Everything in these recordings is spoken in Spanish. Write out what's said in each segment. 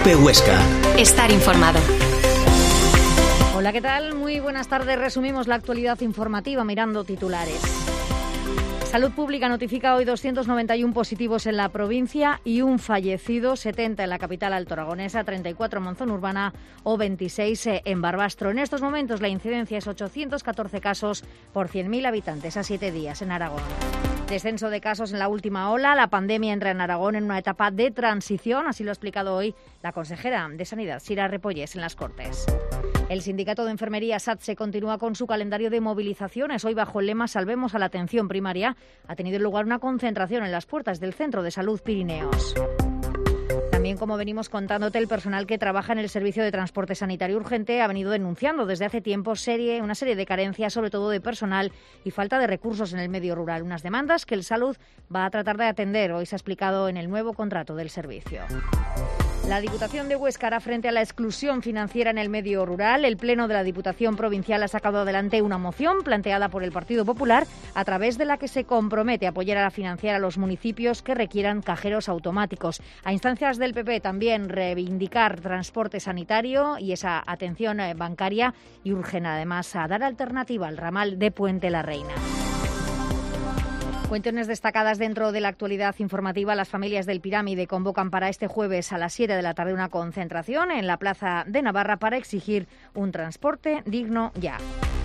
Cope Huesca. Estar informado. Hola, ¿qué tal? Muy buenas tardes. Resumimos la actualidad informativa mirando titulares. Salud Pública notifica hoy 291 positivos en la provincia y un fallecido, 70 en la capital altoaragonesa, 34 en Monzón Urbana o 26 en Barbastro. En estos momentos la incidencia es 814 casos por 100.000 habitantes a 7 días en Aragón. Descenso de casos en la última ola. La pandemia entra en Aragón en una etapa de transición, así lo ha explicado hoy la consejera de Sanidad, Sira Repollés, en las Cortes. El sindicato de enfermería SATSE continúa con su calendario de movilizaciones. Hoy, bajo el lema Salvemos a la atención primaria, ha tenido lugar una concentración en las puertas del Centro de Salud Pirineos. También, como venimos contándote, el personal que trabaja en el servicio de transporte sanitario urgente ha venido denunciando desde hace tiempo una serie de carencias, sobre todo de personal y falta de recursos en el medio rural. Unas demandas que el Salud va a tratar de atender. Hoy se ha explicado en el nuevo contrato del servicio. La Diputación de Huesca hará frente a la exclusión financiera en el medio rural. El Pleno de la Diputación Provincial ha sacado adelante una moción planteada por el Partido Popular, a través de la que se compromete a apoyar a financiar a los municipios que requieran cajeros automáticos. A instancias del PP también reivindicar transporte sanitario y esa atención bancaria, y urgen además a dar alternativa al ramal de Puente la Reina. Cuestiones destacadas dentro de la actualidad informativa. Las familias del Pirámide convocan para este jueves a las 7 de la tarde una concentración en la Plaza de Navarra para exigir un transporte digno ya.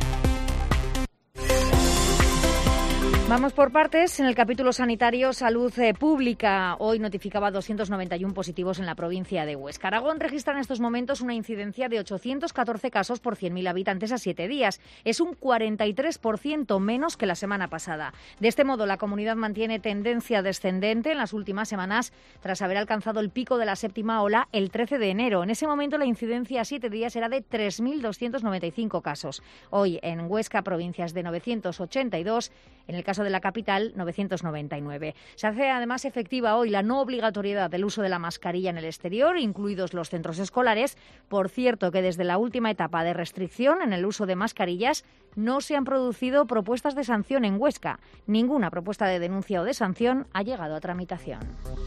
Vamos por partes. En el capítulo sanitario, Salud Pública hoy notificaba 291 positivos en la provincia de Huesca. Aragón registra en estos momentos una incidencia de 814 casos por 100.000 habitantes a 7 días. Es un 43% menos que la semana pasada. De este modo, la comunidad mantiene tendencia descendente en las últimas semanas, tras haber alcanzado el pico de la séptima ola el 13 de enero. En ese momento, la incidencia a 7 días era de 3.295 casos. Hoy, en Huesca, provincias de 982, en el caso de la capital, 999. Se hace además efectiva hoy la no obligatoriedad del uso de la mascarilla en el exterior, incluidos los centros escolares. Por cierto, que desde la última etapa de restricción en el uso de mascarillas no se han producido propuestas de sanción en Huesca. Ninguna propuesta de denuncia o de sanción ha llegado a tramitación.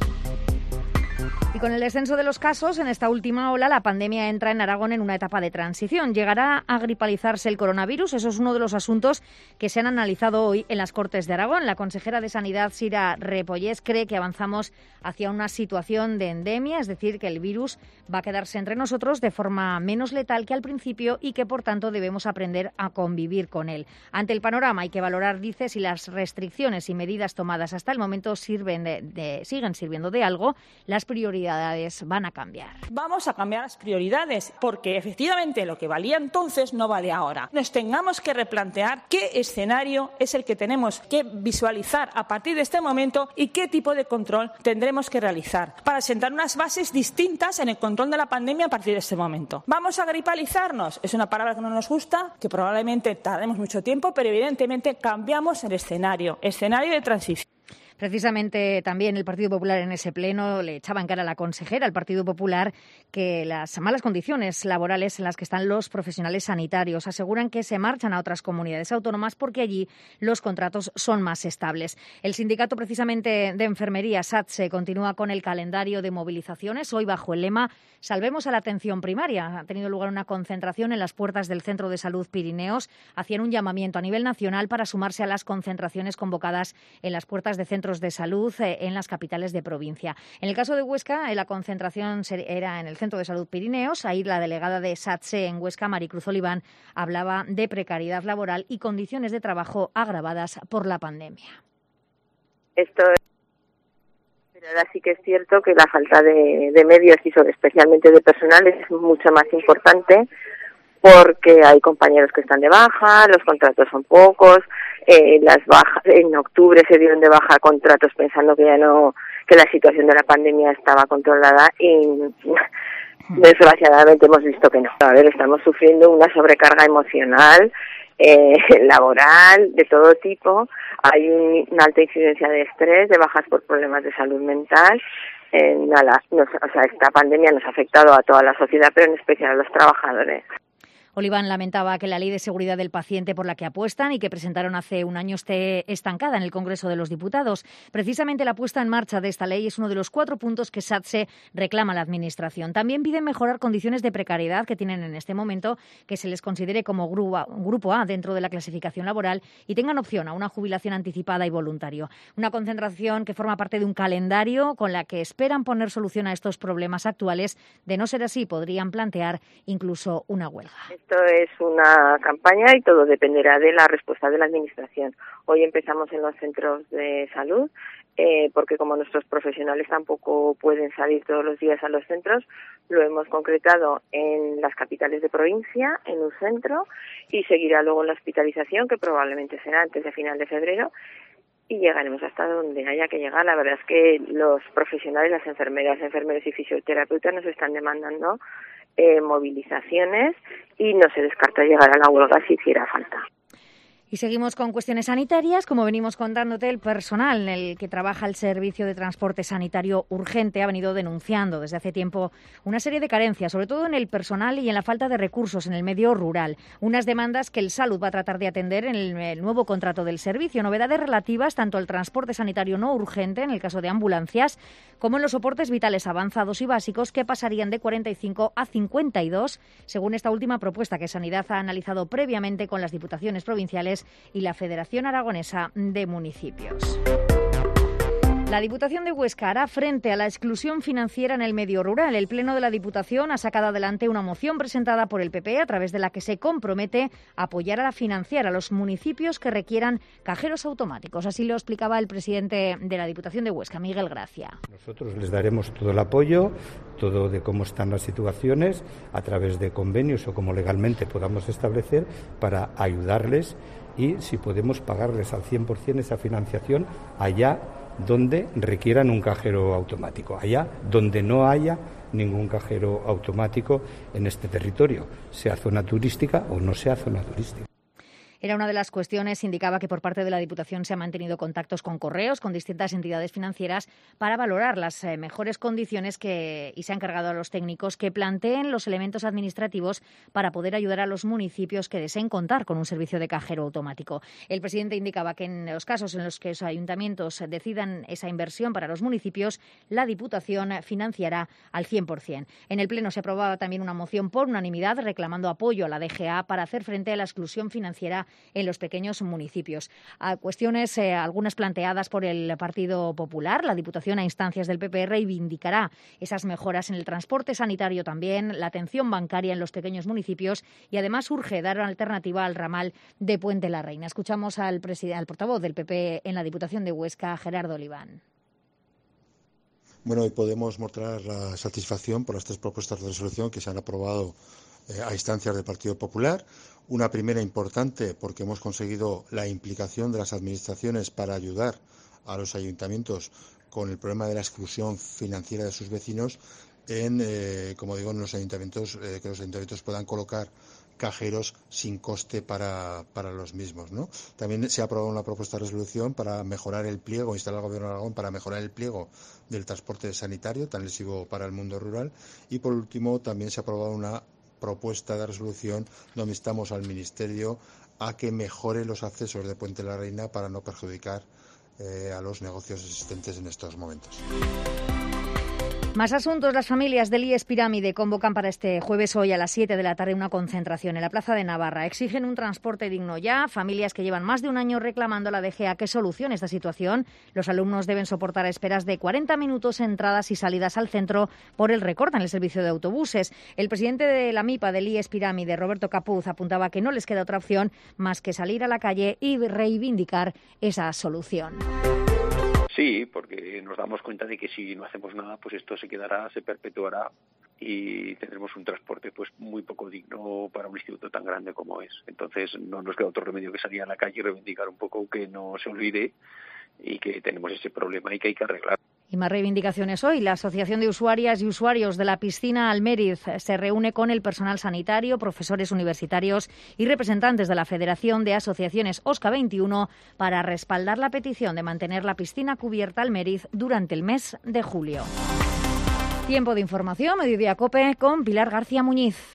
Y con el descenso de los casos en esta última ola, la pandemia entra en Aragón en una etapa de transición. ¿Llegará a gripalizarse el coronavirus? Eso es uno de los asuntos que se han analizado hoy en las Cortes de Aragón. La consejera de Sanidad, Sira Repollés, cree que avanzamos hacia una situación de endemia, es decir, que el virus va a quedarse entre nosotros de forma menos letal que al principio y que, por tanto, debemos aprender a convivir con él. Ante el panorama hay que valorar, dice, si las restricciones y medidas tomadas hasta el momento siguen sirviendo de algo. Las prioridades van a cambiar. Vamos a cambiar las prioridades, porque efectivamente lo que valía entonces no vale ahora. Nos tengamos que replantear qué escenario es el que tenemos que visualizar a partir de este momento y qué tipo de control tendremos que realizar para sentar unas bases distintas en el control de la pandemia a partir de este momento. ¿Vamos a gripalizarnos? Es una palabra que no nos gusta, que probablemente tardemos mucho tiempo, pero evidentemente cambiamos el escenario de transición. Precisamente también el Partido Popular en ese pleno le echaba en cara a la consejera, al Partido Popular, que las malas condiciones laborales en las que están los profesionales sanitarios. Aseguran que se marchan a otras comunidades autónomas porque allí los contratos son más estables. El sindicato precisamente de enfermería, SATSE, continúa con el calendario de movilizaciones. Hoy, bajo el lema Salvemos a la atención primaria, ha tenido lugar una concentración en las puertas del Centro de Salud Pirineos. Hacían un llamamiento a nivel nacional para sumarse a las concentraciones convocadas en las puertas de centros de salud en las capitales de provincia. En el caso de Huesca, la concentración era en el Centro de Salud Pirineos. Ahí la delegada de SATSE en Huesca, Maricruz Oliván, hablaba de precariedad laboral y condiciones de trabajo agravadas por la pandemia. Pero ahora sí que es cierto que la falta de medios y especialmente de personal es mucho más importante, porque hay compañeros que están de baja, los contratos son pocos, las bajas en octubre se dieron de baja contratos pensando que que la situación de la pandemia estaba controlada y desgraciadamente hemos visto que no. A ver, estamos sufriendo una sobrecarga emocional, laboral, de todo tipo. Hay una alta incidencia de estrés, de bajas por problemas de salud mental. Esta pandemia nos ha afectado a toda la sociedad, pero en especial a los trabajadores. Oliván lamentaba que la ley de seguridad del paciente por la que apuestan y que presentaron hace un año esté estancada en el Congreso de los Diputados. Precisamente la puesta en marcha de esta ley es uno de los 4 puntos que SATSE reclama a la Administración. También piden mejorar condiciones de precariedad que tienen en este momento, que se les considere como grupo A dentro de la clasificación laboral y tengan opción a una jubilación anticipada y voluntario. Una concentración que forma parte de un calendario con la que esperan poner solución a estos problemas actuales. De no ser así, podrían plantear incluso una huelga. Esto es una campaña y todo dependerá de la respuesta de la Administración. Hoy empezamos en los centros de salud, porque como nuestros profesionales tampoco pueden salir todos los días a los centros, lo hemos concretado en las capitales de provincia, en un centro, y seguirá luego la hospitalización, que probablemente será antes de final de febrero, y llegaremos hasta donde haya que llegar. La verdad es que los profesionales, las enfermeras, enfermeros y fisioterapeutas nos están demandando movilizaciones y no se descarta llegar a la huelga si hiciera falta. Y seguimos con cuestiones sanitarias. Como venimos contándote, el personal en el que trabaja el Servicio de Transporte Sanitario Urgente ha venido denunciando desde hace tiempo una serie de carencias, sobre todo en el personal y en la falta de recursos en el medio rural. Unas demandas que el Salud va a tratar de atender en el nuevo contrato del servicio. Novedades relativas tanto al transporte sanitario no urgente, en el caso de ambulancias, como en los soportes vitales avanzados y básicos, que pasarían de 45 a 52, según esta última propuesta que Sanidad ha analizado previamente con las diputaciones provinciales y la Federación Aragonesa de Municipios. La Diputación de Huesca hará frente a la exclusión financiera en el medio rural. El Pleno de la Diputación ha sacado adelante una moción presentada por el PP a través de la que se compromete a apoyar a financiar a los municipios que requieran cajeros automáticos. Así lo explicaba el presidente de la Diputación de Huesca, Miguel Gracia. Nosotros les daremos todo el apoyo, todo de cómo están las situaciones, a través de convenios o como legalmente podamos establecer, para ayudarles y si podemos pagarles al 100% esa financiación allá donde requieran un cajero automático, allá donde no haya ningún cajero automático en este territorio, sea zona turística o no sea zona turística. Era una de las cuestiones. Indicaba que por parte de la Diputación se han mantenido contactos con Correos, con distintas entidades financieras, para valorar las mejores condiciones y se ha encargado a los técnicos que planteen los elementos administrativos para poder ayudar a los municipios que deseen contar con un servicio de cajero automático. El presidente indicaba que en los casos en los que los ayuntamientos decidan esa inversión para los municipios, la Diputación financiará al 100%. En el Pleno se aprobaba también una moción por unanimidad reclamando apoyo a la DGA para hacer frente a la exclusión financiera en los pequeños municipios. A cuestiones, algunas planteadas por el Partido Popular. La Diputación, a instancias del PP, reivindicará esas mejoras en el transporte sanitario también, la atención bancaria en los pequeños municipios y además urge dar una alternativa al ramal de Puente la Reina. Escuchamos al portavoz del PP en la Diputación de Huesca, Gerardo Oliván. Bueno, hoy podemos mostrar la satisfacción por las 3 propuestas de resolución que se han aprobado a instancias del Partido Popular. Una primera importante porque hemos conseguido la implicación de las administraciones para ayudar a los ayuntamientos con el problema de la exclusión financiera de sus vecinos como digo, en los ayuntamientos, que los ayuntamientos puedan colocar cajeros sin coste para los mismos, ¿no? También se ha aprobado una propuesta de resolución para mejorar el pliego, instalar al Gobierno de Aragón para mejorar el pliego del transporte sanitario, tan lesivo para el mundo rural. Y por último, también se ha aprobado una propuesta de resolución donde instamos al Ministerio a que mejore los accesos de Puente la Reina para no perjudicar a los negocios existentes en estos momentos. Más asuntos. Las familias del IES Pirámide convocan para este jueves hoy a las 7 de la tarde una concentración en la Plaza de Navarra. Exigen un transporte digno ya. Familias que llevan más de un año reclamando a la DGA que solucione esta situación. Los alumnos deben soportar esperas de 40 minutos entradas y salidas al centro por el recorte en el servicio de autobuses. El presidente de la MIPA del IES Pirámide, Roberto Capuz, apuntaba que no les queda otra opción más que salir a la calle y reivindicar esa solución. Sí, porque nos damos cuenta de que si no hacemos nada, pues esto se quedará, se perpetuará y tendremos un transporte pues muy poco digno para un instituto tan grande como es. Entonces no nos queda otro remedio que salir a la calle y reivindicar un poco que no se olvide y que tenemos ese problema y que hay que arreglar. Y más reivindicaciones hoy. La Asociación de Usuarias y Usuarios de la Piscina Almeriz se reúne con el personal sanitario, profesores universitarios y representantes de la Federación de Asociaciones OSCA 21 para respaldar la petición de mantener la piscina cubierta Almeriz durante el mes de julio. Tiempo de información, Mediodía COPE, con Pilar García Muñiz.